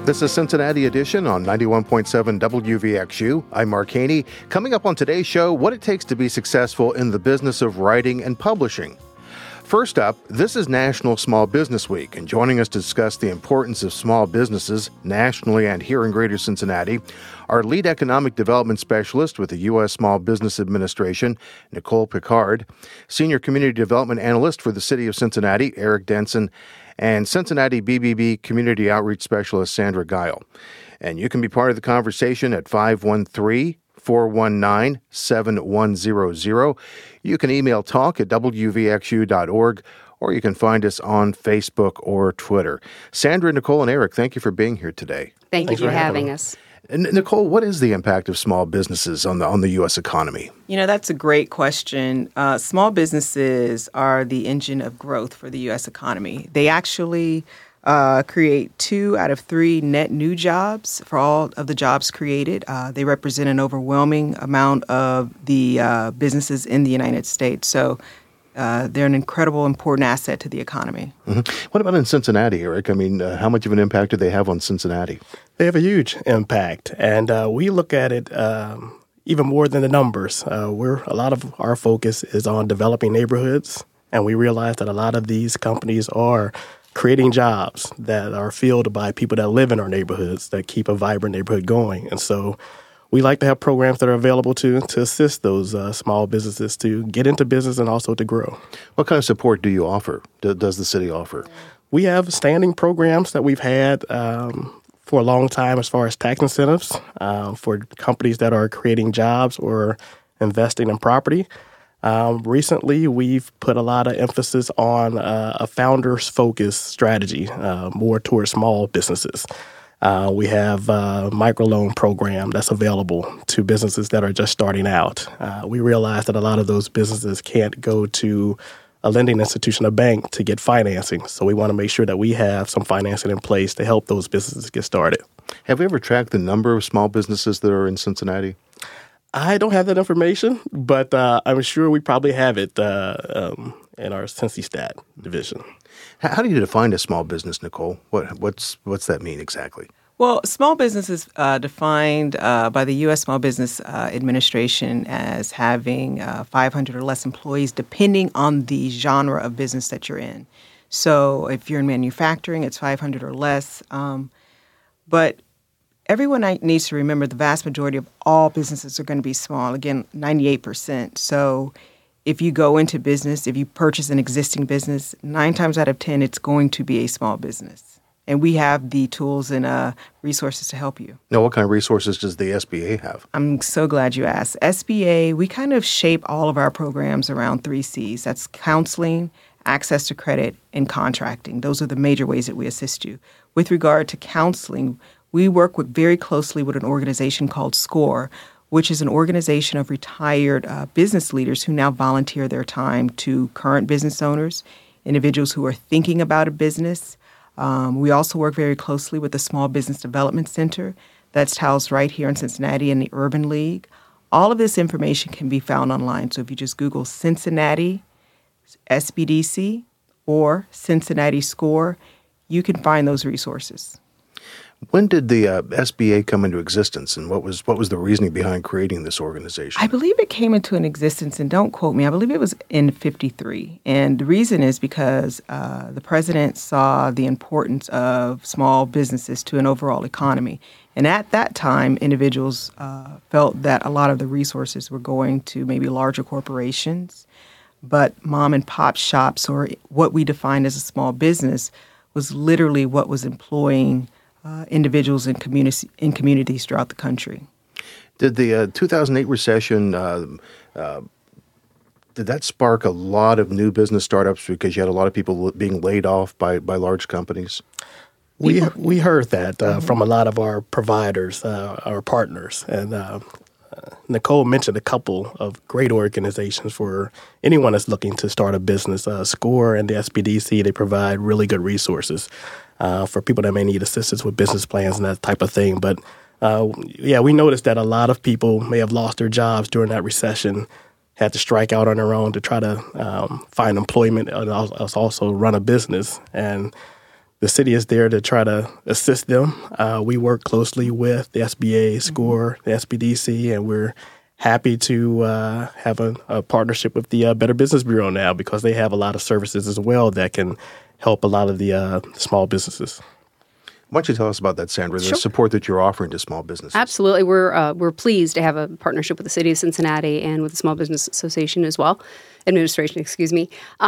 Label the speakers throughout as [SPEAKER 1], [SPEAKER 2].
[SPEAKER 1] This is Cincinnati Edition on 91.7 WVXU. I'm Mark Haney. Coming up on today's show, what it takes to be successful in the business of writing and publishing. First up, this is National Small Business Week, and joining us to discuss the importance of small businesses nationally and here in Greater Cincinnati, our lead economic development specialist with the U.S. Small Business Administration, Nicole Picard, senior community development analyst for the City of Cincinnati, Eric Denson, and Cincinnati BBB Community Outreach Specialist Sandra Guile. And you can be part of the conversation at 513-419-7100. You can email talk at wvxu.org, or you can find us on Facebook or Twitter. Sandra, Nicole, and Eric, thank you for being here today.
[SPEAKER 2] Thank you for having us.
[SPEAKER 1] And Nicole, what is the impact of small businesses on the U.S. economy?
[SPEAKER 3] You know, that's a great question. Small businesses are the engine of growth for the U.S. economy. They actually create 2 out of 3 net new jobs for all of the jobs created. They represent an overwhelming amount of the businesses in the United States. So they're an incredible, important asset to the economy.
[SPEAKER 1] Mm-hmm. What about in Cincinnati, Eric? I mean, how much of an impact do they have on Cincinnati?
[SPEAKER 4] They have a huge impact, and we look at it even more than the numbers. A lot of our focus is on developing neighborhoods, and we realize that a lot of these companies are creating jobs that are filled by people that live in our neighborhoods that keep a vibrant neighborhood going. And so we like to have programs that are available to assist those small businesses to get into business and also to grow.
[SPEAKER 1] What kind of support do you offer? Does the city offer?
[SPEAKER 4] We have standing programs that we've had for a long time as far as tax incentives for companies that are creating jobs or investing in property. Recently, we've put a lot of emphasis on a founders-focused strategy, more towards small businesses. We have a microloan program that's available to businesses that are just starting out. We realize that a lot of those businesses can't go to a lending institution, a bank, to get financing. So we want to make sure that we have some financing in place to help those businesses get started.
[SPEAKER 1] Have we ever tracked the number of small businesses that are in Cincinnati?
[SPEAKER 4] I don't have that information, but I'm sure we probably have it in our CincyStat division.
[SPEAKER 1] How do you define a small business, Nicole? What's that mean exactly?
[SPEAKER 3] Well, small business is defined by the U.S. Small Business Administration as having 500 or less employees, depending on the genre of business that you're in. So if you're in manufacturing, it's 500 or less. But everyone needs to remember the vast majority of all businesses are going to be small, again, 98%. So if you go into business, if you purchase an existing business, 9 times out of 10, it's going to be a small business. And we have the tools and resources to help you.
[SPEAKER 1] Now, what kind of resources does the SBA have?
[SPEAKER 3] I'm so glad you asked. SBA, we kind of shape all of our programs around 3 C's. That's counseling, access to credit, and contracting. Those are the major ways that we assist you. With regard to counseling, we work very closely with an organization called SCORE, which is an organization of retired business leaders who now volunteer their time to current business owners, individuals who are thinking about a business. We also work very closely with the Small Business Development Center that's housed right here in Cincinnati in the Urban League. All of this information can be found online. So if you just Google Cincinnati SBDC or Cincinnati SCORE, you can find those resources.
[SPEAKER 1] When did the SBA come into existence, and what was the reasoning behind creating this organization?
[SPEAKER 3] I believe it came into an existence, and don't quote me, I believe it was in 1953. And the reason is because the president saw the importance of small businesses to an overall economy. And at that time, individuals felt that a lot of the resources were going to maybe larger corporations, but mom and pop shops, or what we defined as a small business, was literally what was employing individuals in communities throughout the country.
[SPEAKER 1] Did the 2008 recession, did that spark a lot of new business startups because you had a lot of people being laid off by large companies?
[SPEAKER 4] We heard that from a lot of our providers, our partners. And Nicole mentioned a couple of great organizations for anyone that's looking to start a business. SCORE and the SBDC, they provide really good resources for people that may need assistance with business plans and that type of thing. But we noticed that a lot of people may have lost their jobs during that recession, had to strike out on their own to try to find employment and also run a business. And the city is there to try to assist them. We work closely with the SBA, SCORE, the SBDC, and we're happy to have a partnership with the Better Business Bureau now because they have a lot of services as well that can help a lot of the small businesses.
[SPEAKER 1] Why don't you tell us about that, Sandra, the
[SPEAKER 2] Sure.
[SPEAKER 1] support that you're offering to small businesses?
[SPEAKER 2] Absolutely. We're pleased to have a partnership with the City of Cincinnati and with the Small Business Association as well. Administration, excuse me,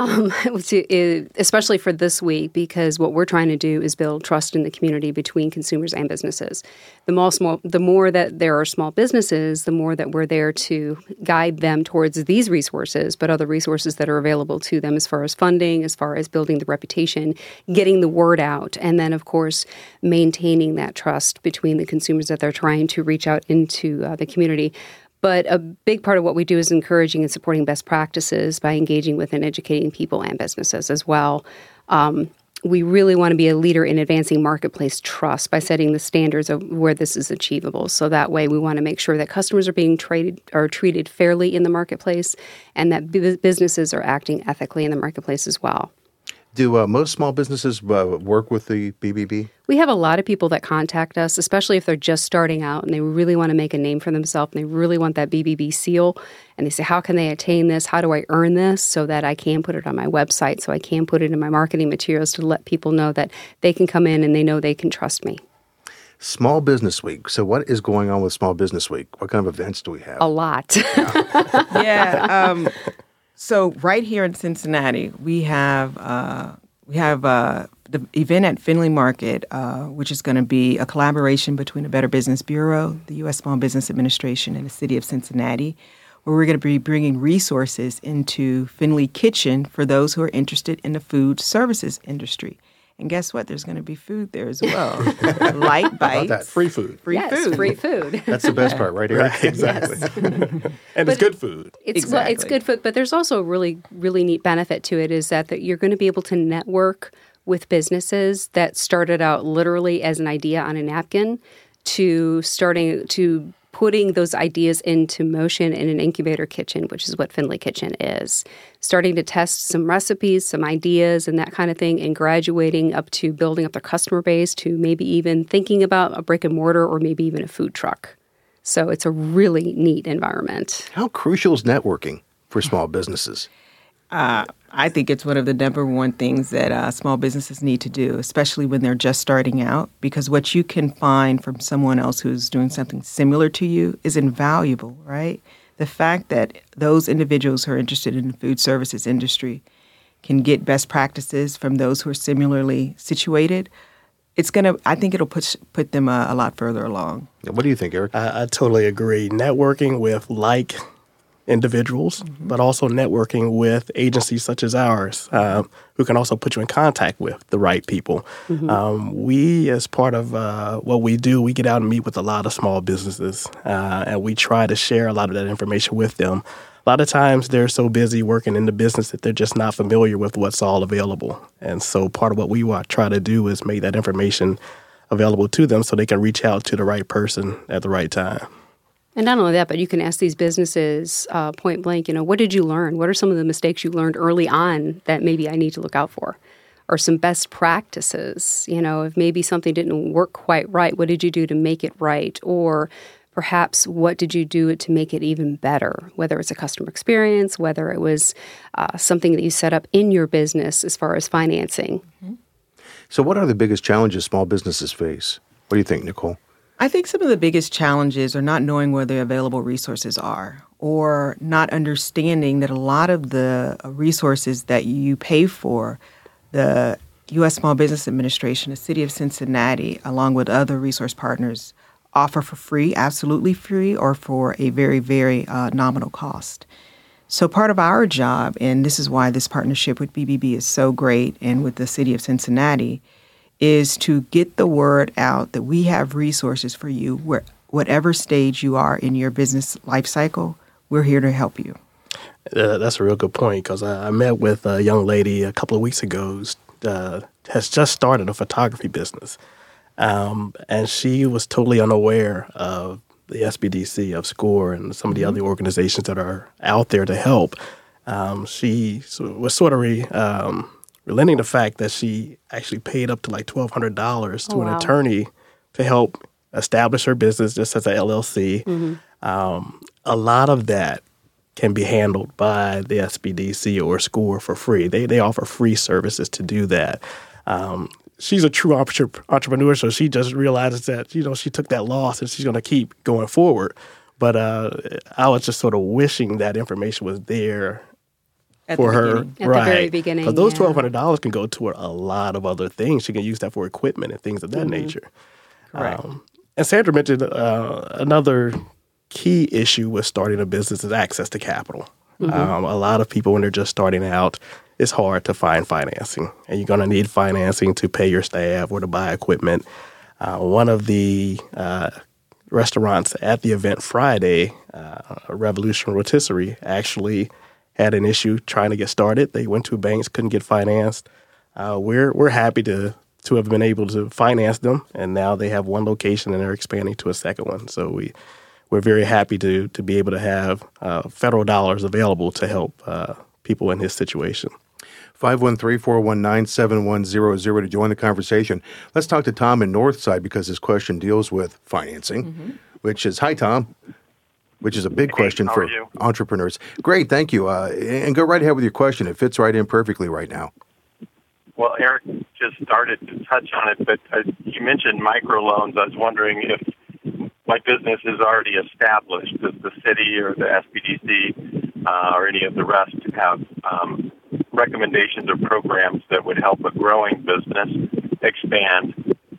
[SPEAKER 2] especially for this week, because what we're trying to do is build trust in the community between consumers and businesses. The more that there are small businesses, the more that we're there to guide them towards these resources, but other resources that are available to them as far as funding, as far as building the reputation, getting the word out, and then, of course, maintaining that trust between the consumers that they're trying to reach out into the community. But a big part of what we do is encouraging and supporting best practices by engaging with and educating people and businesses as well. We really want to be a leader in advancing marketplace trust by setting the standards of where this is achievable. So that way we want to make sure that customers are being treated fairly in the marketplace and that businesses are acting ethically in the marketplace as well.
[SPEAKER 1] Do most small businesses work with the BBB?
[SPEAKER 2] We have a lot of people that contact us, especially if they're just starting out and they really want to make a name for themselves and they really want that BBB seal. And they say, how can they attain this? How do I earn this so that I can put it on my website, so I can put it in my marketing materials to let people know that they can come in and they know they can trust me.
[SPEAKER 1] Small Business Week. So what is going on with Small Business Week? What kind of events do we have?
[SPEAKER 2] A lot.
[SPEAKER 3] Yeah. So right here in Cincinnati, we have the event at Findlay Market, which is going to be a collaboration between the Better Business Bureau, the U.S. Small Business Administration, and the City of Cincinnati, where we're going to be bringing resources into Findlay Kitchen for those who are interested in the food services industry. And guess what? There's going to be food there as well. Light bites.
[SPEAKER 4] Free food.
[SPEAKER 3] Free food.
[SPEAKER 2] Free food.
[SPEAKER 1] That's the best part, right, Eric?
[SPEAKER 4] Right, exactly.
[SPEAKER 2] Yes.
[SPEAKER 4] And it's good food.
[SPEAKER 2] It's
[SPEAKER 3] Exactly.
[SPEAKER 2] good food, but there's also a really, really neat benefit to it is that you're going to be able to network with businesses that started out literally as an idea on a napkin to putting those ideas into motion in an incubator kitchen, which is what Findlay Kitchen is. Starting to test some recipes, some ideas, and that kind of thing, and graduating up to building up their customer base to maybe even thinking about a brick and mortar or maybe even a food truck. So it's a really neat environment.
[SPEAKER 1] How crucial is networking for small businesses?
[SPEAKER 3] I think it's one of the number one things that small businesses need to do, especially when they're just starting out, because what you can find from someone else who's doing something similar to you is invaluable, right? The fact that those individuals who are interested in the food services industry can get best practices from those who are similarly situated, I think it'll put them a lot further along.
[SPEAKER 1] What do you think, Eric?
[SPEAKER 4] I totally agree. Networking with like individuals, but also networking with agencies such as ours, who can also put you in contact with the right people. We, as part of what we do, we get out and meet with a lot of small businesses, and we try to share a lot of that information with them. A lot of times they're so busy working in the business that they're just not familiar with what's all available. And so part of what we try to do is make that information available to them so they can reach out to the right person at the right time.
[SPEAKER 2] And not only that, but you can ask these businesses point blank, what did you learn? What are some of the mistakes you learned early on that maybe I need to look out for? Or some best practices, if maybe something didn't work quite right, what did you do to make it right? Or perhaps what did you do to make it even better? Whether it's a customer experience, whether it was something that you set up in your business as far as financing.
[SPEAKER 1] So what are the biggest challenges small businesses face? What do you think, Nicole?
[SPEAKER 3] I think some of the biggest challenges are not knowing where the available resources are or not understanding that a lot of the resources that you pay for, the U.S. Small Business Administration, the City of Cincinnati, along with other resource partners, offer for free, absolutely free, or for a very, very nominal cost. So part of our job, and this is why this partnership with BBB is so great and with the City of Cincinnati, is to get the word out that we have resources for you whatever stage you are in your business life cycle. We're here to help you.
[SPEAKER 4] That's a real good point because I met with a young lady a couple of weeks ago who has just started a photography business. And she was totally unaware of the SBDC, of SCORE, and some of the other organizations that are out there to help. She was sort of relenting the fact that she actually paid up to like $1,200 to an attorney to help establish her business just as a LLC. A lot of that can be handled by the SBDC or SCORE for free. They offer free services to do that. She's a true entrepreneur, so she just realizes that, she took that loss and she's going to keep going forward. But I was just sort of wishing that information was there for her.
[SPEAKER 2] At the very beginning.
[SPEAKER 4] But those $1,200 can go toward a lot of other things. She can use that for equipment and things of that nature.
[SPEAKER 3] Correct.
[SPEAKER 4] And Sandra mentioned another key issue with starting a business is access to capital. A lot of people, when they're just starting out, it's hard to find financing. And you're going to need financing to pay your staff or to buy equipment. One of the restaurants at the event Friday, Revolution Rotisserie, actually had an issue trying to get started. They went to banks, couldn't get financed. We're happy to have been able to finance them, and now they have one location and they're expanding to a second one. So we're very happy to be able to have federal dollars available to help people in his situation.
[SPEAKER 1] 513-419-7100 to join the conversation. Let's talk to Tom in Northside because his question deals with financing, which is, hi, Tom, which is a big question for entrepreneurs. Great, thank you. And go right ahead with your question. It fits right in perfectly right now.
[SPEAKER 5] Well, Eric just started to touch on it, but you mentioned microloans. I was wondering if my business is already established. Does the city or the SBDC or any of the rest have recommendations or programs that would help a growing business expand?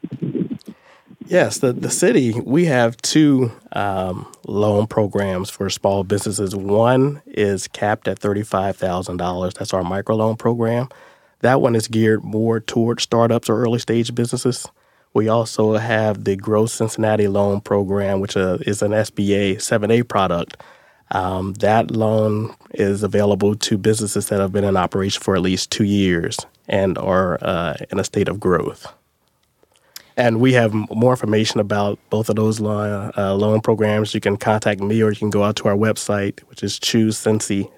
[SPEAKER 4] Yes, the city, we have two loan programs for small businesses. One is capped at $35,000. That's our microloan program. That one is geared more towards startups or early stage businesses. We also have the Growth Cincinnati Loan Program, which is an SBA 7A product. That loan is available to businesses that have been in operation for at least 2 years and are in a state of growth. And we have more information about both of those loan programs. You can contact me or you can go out to our website, which is ChooseCincy,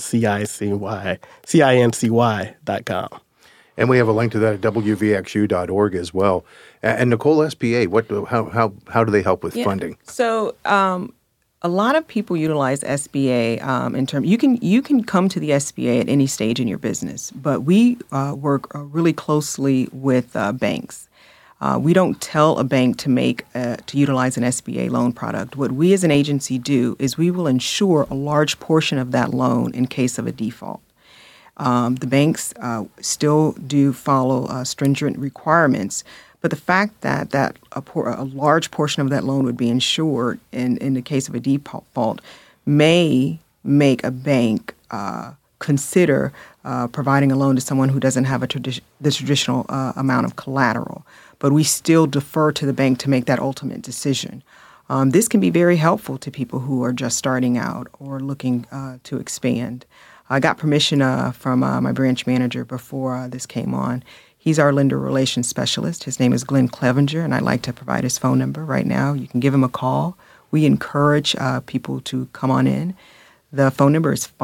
[SPEAKER 4] CINCY.com.
[SPEAKER 1] And we have a link to that at wvxu.org as well. And Nicole, SBA, how do they help with funding?
[SPEAKER 3] So a lot of people utilize SBA in terms. You can come to the SBA at any stage in your business, but we work really closely with banks. We don't tell a bank to utilize an SBA loan product. What we as an agency do is we will insure a large portion of that loan in case of a default. The banks still do follow stringent requirements, but the fact that a large portion of that loan would be insured in the case of a default may make a bank consider providing a loan to someone who doesn't have the traditional amount of collateral. But we still defer to the bank to make that ultimate decision. This can be very helpful to people who are just starting out or looking to expand. I got permission from my branch manager before this came on. He's our lender relations specialist. His name is Glenn Clevenger, and I'd like to provide his phone number right now. You can give him a call. We encourage people to come on in. The phone number is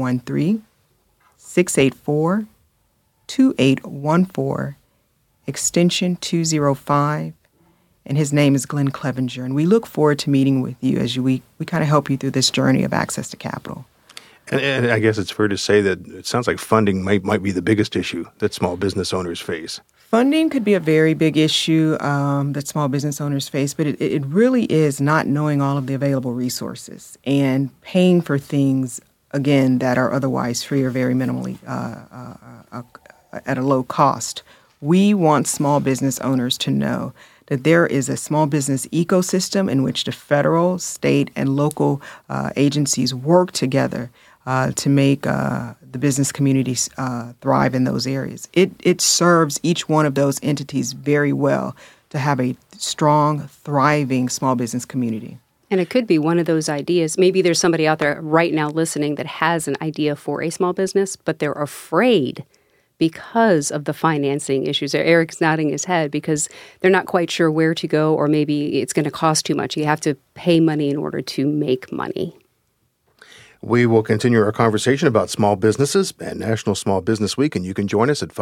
[SPEAKER 3] 513-684-2814, extension 205, and his name is Glenn Clevenger. And we look forward to meeting with you as we kind of help you through this journey of access to capital.
[SPEAKER 1] And I guess it's fair to say that it sounds like funding might be the biggest issue that small business owners face.
[SPEAKER 3] Funding could be a very big issue that small business owners face, but it really is not knowing all of the available resources and paying for things, again, that are otherwise free or very minimally at a low cost. We want small business owners to know that there is a small business ecosystem in which the federal, state, and local agencies work together to make the business communities thrive in those areas. It serves each one of those entities very well to have a strong, thriving small business community.
[SPEAKER 2] And it could be one of those ideas. Maybe there's somebody out there right now listening that has an idea for a small business, but they're afraid because of the financing issues. Eric's nodding his head because they're not quite sure where to go, or maybe it's going to cost too much. You have to pay money in order to make money.
[SPEAKER 1] We will continue our conversation about small businesses and National Small Business Week, and you can join us at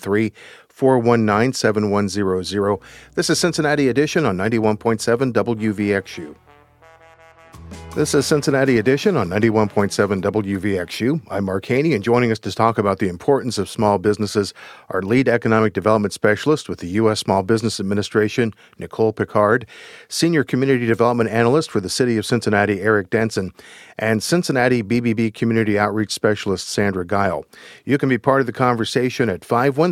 [SPEAKER 1] 513-419-7100. This is Cincinnati Edition on 91.7 WVXU. This is Cincinnati Edition on 91.7 WVXU. I'm Mark Haney, and joining us to talk about the importance of small businesses, our lead economic development specialist with the U.S. Small Business Administration, Nicole Picard, senior community development analyst for the City of Cincinnati, Eric Denson, and Cincinnati BBB Community Outreach Specialist, Sandra Guile. You can be part of the conversation at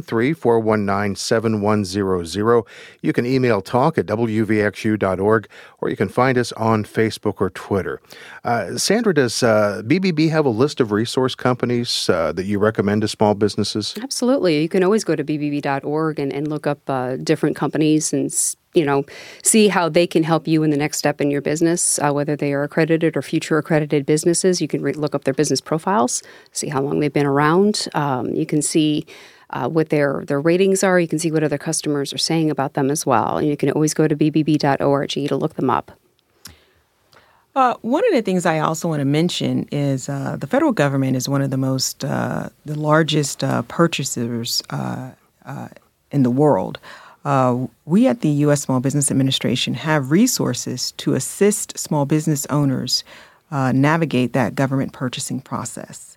[SPEAKER 1] 513-419-7100. You can email talk at wvxu.org, or you can find us on Facebook or Twitter. Sandra, does BBB have a list of resource companies that you recommend to small businesses?
[SPEAKER 2] Absolutely. You can always go to bbb.org and look up different companies and see how they can help you in the next step in your business, whether they are accredited or future accredited businesses. You can look up their business profiles, see how long they've been around. You can see what their ratings are. You can see what other customers are saying about them as well. And you can always go to bbb.org to look them up.
[SPEAKER 3] One of the things I also want to mention is the federal government is one of the largest purchasers in the world. We at the U.S. Small Business Administration have resources to assist small business owners navigate that government purchasing process.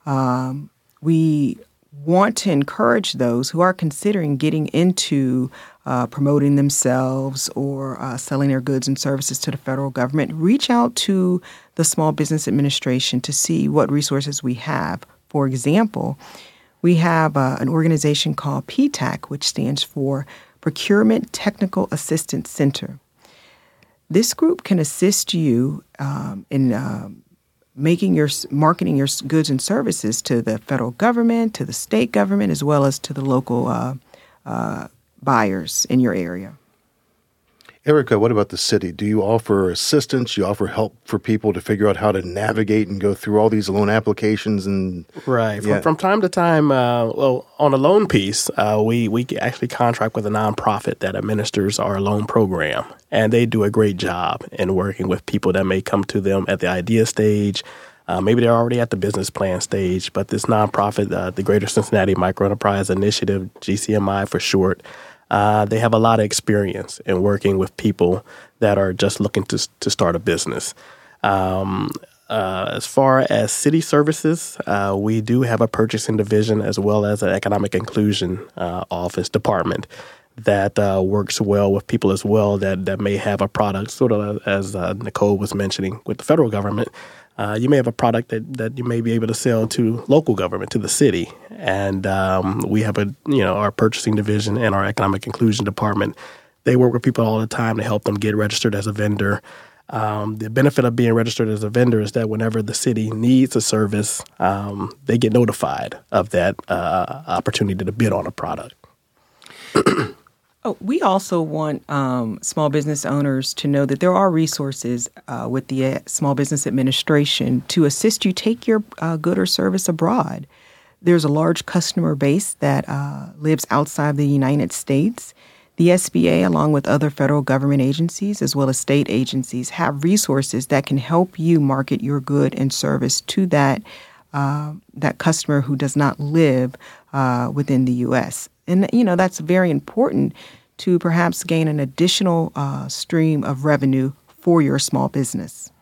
[SPEAKER 3] We want to encourage those who are considering getting into promoting themselves or selling their goods and services to the federal government, reach out to the Small Business Administration to see what resources we have. For example, we have an organization called PTAC, which stands for Procurement Technical Assistance Center. This group can assist you in marketing your goods and services to the federal government, to the state government, as well as to the local buyers in your area.
[SPEAKER 1] Erica, what about the city? Do you offer assistance? You offer help for people to figure out how to navigate and go through all these loan applications?
[SPEAKER 4] Right. Yeah. From time to time, on a loan piece, we actually contract with a nonprofit that administers our loan program, and they do a great job in working with people that may come to them at the idea stage. Maybe they're already at the business plan stage, but this nonprofit, the Greater Cincinnati Microenterprise Initiative, GCMI for short, they have a lot of experience in working with people that are just looking to start a business. As far as city services, we do have a purchasing division as well as an economic inclusion office department that works well with people as well that may have a product, sort of as Nicole was mentioning with the federal government. You may have a product that you may be able to sell to local government, to the city. And we have our purchasing division and our economic inclusion department. They work with people all the time to help them get registered as a vendor. The benefit of being registered as a vendor is that whenever the city needs a service, they get notified of that opportunity to bid on a product.
[SPEAKER 3] We also want small business owners to know that there are resources with the Small Business Administration to assist you take your good or service abroad. There's a large customer base that lives outside the United States. The SBA, along with other federal government agencies as well as state agencies, have resources that can help you market your good and service to that customer who does not live within the U.S. And, that's very important to perhaps gain an additional stream of revenue for your small business.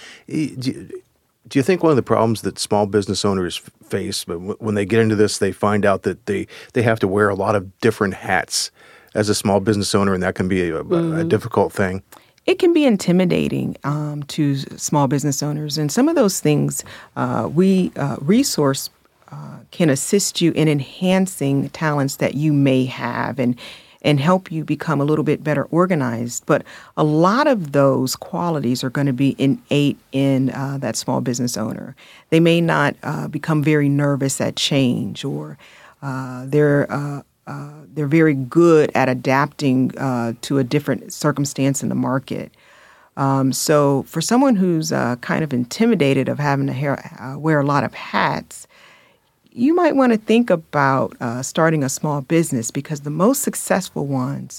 [SPEAKER 1] Do you think one of the problems that small business owners face when they get into this, they find out that they have to wear a lot of different hats as a small business owner, and that can be a difficult thing?
[SPEAKER 3] It can be intimidating to small business owners. And some of those things we resource can assist you in enhancing talents that you may have and help you become a little bit better organized. But a lot of those qualities are going to be innate in that small business owner. They may not become very nervous at change, or they're very good at adapting to a different circumstance in the market. So for someone who's kind of intimidated of having to wear a lot of hats, you might want to think about starting a small business, because the most successful ones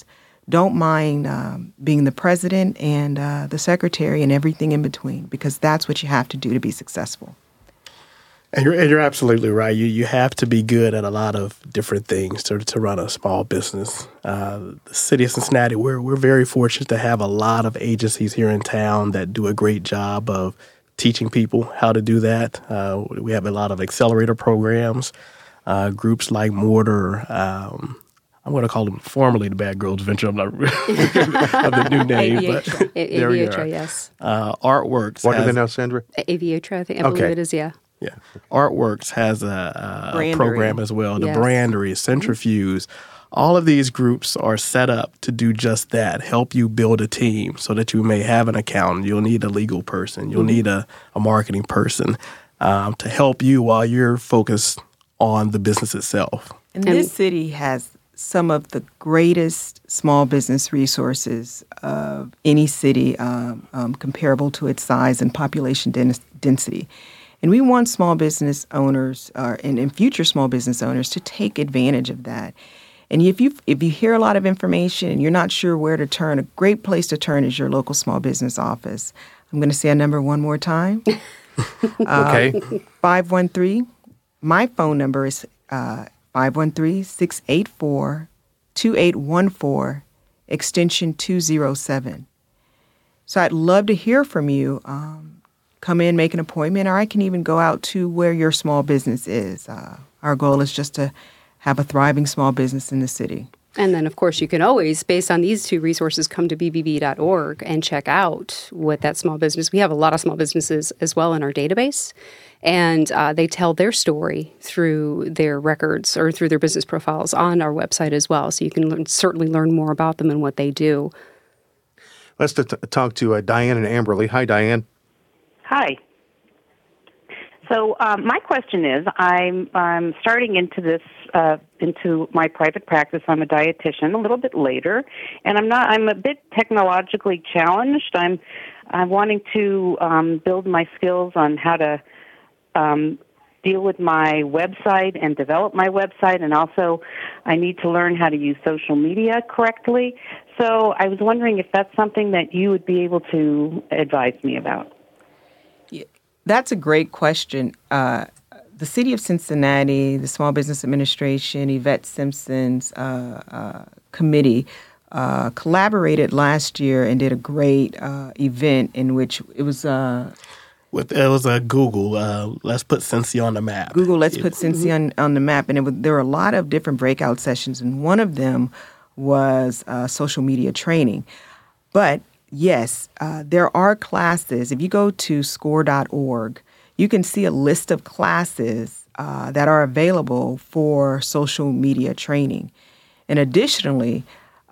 [SPEAKER 3] don't mind being the president and the secretary and everything in between, because that's what you have to do to be successful.
[SPEAKER 4] And you're absolutely right. You have to be good at a lot of different things to run a small business. The city of Cincinnati, we're very fortunate to have a lot of agencies here in town that do a great job of teaching people how to do that. We have a lot of accelerator programs, groups like Mortar. I'm going to call them formerly the Bad Girls Venture. I'm not of the new name, but there we are.
[SPEAKER 2] Yes.
[SPEAKER 1] What
[SPEAKER 4] Artworks.
[SPEAKER 1] do they know, Sandra?
[SPEAKER 2] Aviatra, I believe it is, yeah.
[SPEAKER 4] Yeah. Artworks has a
[SPEAKER 3] Brandery.
[SPEAKER 4] program as well, the
[SPEAKER 2] Yes.
[SPEAKER 4] Brandery, Centrifuge. All of these groups are set up to do just that, help you build a team so that you may have an accountant. You'll need a legal person. You'll need a marketing person to help you while you're focused on the business itself.
[SPEAKER 3] And this city has some of the greatest small business resources of any city comparable to its size and population density. And we want small business owners and future small business owners to take advantage of that. And if you hear a lot of information and you're not sure where to turn, a great place to turn is your local small business office. I'm going to say a number one more time.
[SPEAKER 1] Okay.
[SPEAKER 3] 513. My phone number is 513-684-2814, extension 207. So I'd love to hear from you. Come in, make an appointment, or I can even go out to where your small business is. Our goal is just to have a thriving small business in the city.
[SPEAKER 2] And then, of course, you can always, based on these two resources, come to bbb.org and check out what that small business. We have a lot of small businesses as well in our database, and they tell their story through their records or through their business profiles on our website as well. So you can certainly learn more about them and what they do.
[SPEAKER 1] Let's talk to Diane and Amberley. Hi, Diane.
[SPEAKER 6] Hi. So my question is, I'm starting into my private practice. I'm a dietitian a little bit later, and I'm a bit technologically challenged. I'm wanting to build my skills on how to deal with my website and develop my website, and also I need to learn how to use social media correctly. So I was wondering if that's something that you would be able to advise me about.
[SPEAKER 3] That's a great question. The City of Cincinnati, the Small Business Administration, Yvette Simpson's committee collaborated last year and did a great event in which it was a
[SPEAKER 4] Google. Let's put Cincy on the map.
[SPEAKER 3] Google. Let's put Cincy on the map, and there were a lot of different breakout sessions, and one of them was social media training, but. Yes, there are classes. If you go to score.org, you can see a list of classes that are available for social media training. And additionally,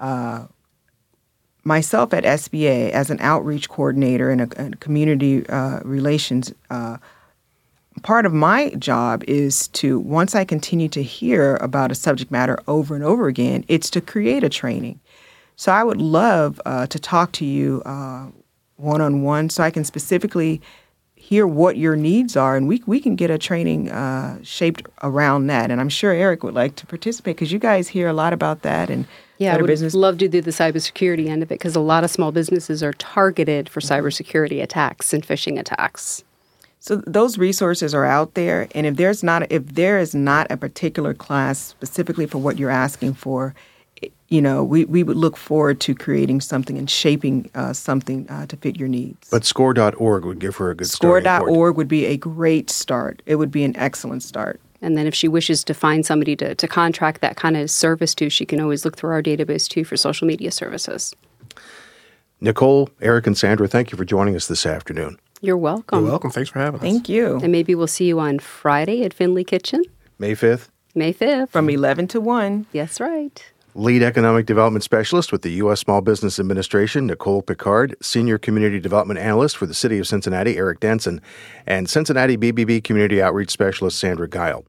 [SPEAKER 3] myself at SBA as an outreach coordinator and a community relations, part of my job is to, once I continue to hear about a subject matter over and over again, it's to create a training. So I would love to talk to you one-on-one so I can specifically hear what your needs are, and we can get a training shaped around that. And I'm sure Eric would like to participate because you guys hear a lot about that. And
[SPEAKER 2] yeah, I would love to do the cybersecurity end of it because a lot of small businesses are targeted for cybersecurity attacks and phishing attacks.
[SPEAKER 3] So those resources are out there, and if there is not a particular class specifically for what you're asking for, we would look forward to creating something and shaping something to fit your needs.
[SPEAKER 1] But score.org would give her a good start.
[SPEAKER 3] Score.org would be a great start. It would be an excellent start.
[SPEAKER 2] And then if she wishes to find somebody to contract that kind of service to, she can always look through our database, too, for social media services.
[SPEAKER 1] Nicole, Eric, and Sandra, thank you for joining us this afternoon.
[SPEAKER 2] You're welcome.
[SPEAKER 4] You're welcome. Thanks for having us.
[SPEAKER 3] Thank you.
[SPEAKER 2] And maybe we'll see you on Friday at Finley Kitchen.
[SPEAKER 1] May 5th.
[SPEAKER 2] May 5th.
[SPEAKER 3] From 11 to 1.
[SPEAKER 2] That's right.
[SPEAKER 1] Lead Economic Development Specialist with the U.S. Small Business Administration, Nicole Picard, Senior Community Development Analyst for the City of Cincinnati, Eric Denson, and Cincinnati BBB Community Outreach Specialist, Sandra Guile.